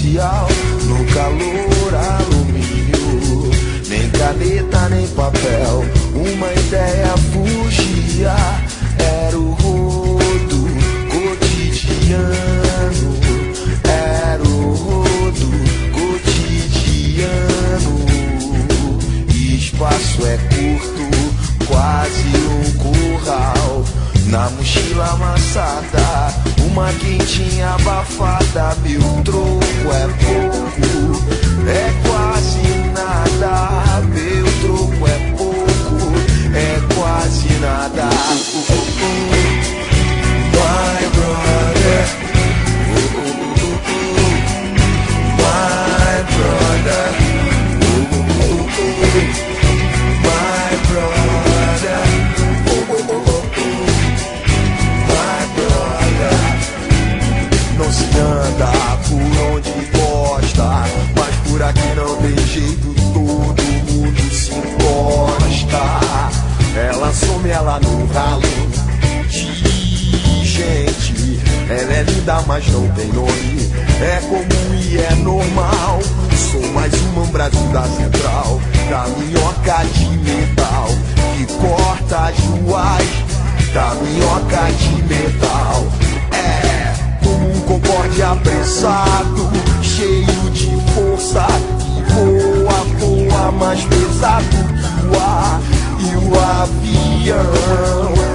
social, no calor alumínio, nem caneta nem papel, uma ideia fugia, era o rodo cotidiano, era o rodo cotidiano. Espaço é curto, quase um curral, na mochila amassada, uma quentinha abafada. Meu troco é pouco, é quase nada. Meu troco é pouco, é quase nada. My brother, my brother, my brother, my brother. Não se anda por onde gosta, mas por aqui não tem jeito, todo mundo se encosta. Ela some, ela no ralo de gente. Ela é linda, mas não tem nome, é comum e é normal. Sou mais um Brasil da Central, da minhoca de metal que corta as ruas, da minhoca de metal. É como um concorde apressado, cheio de força, que voa, voa mais pesado que o ar e o avião.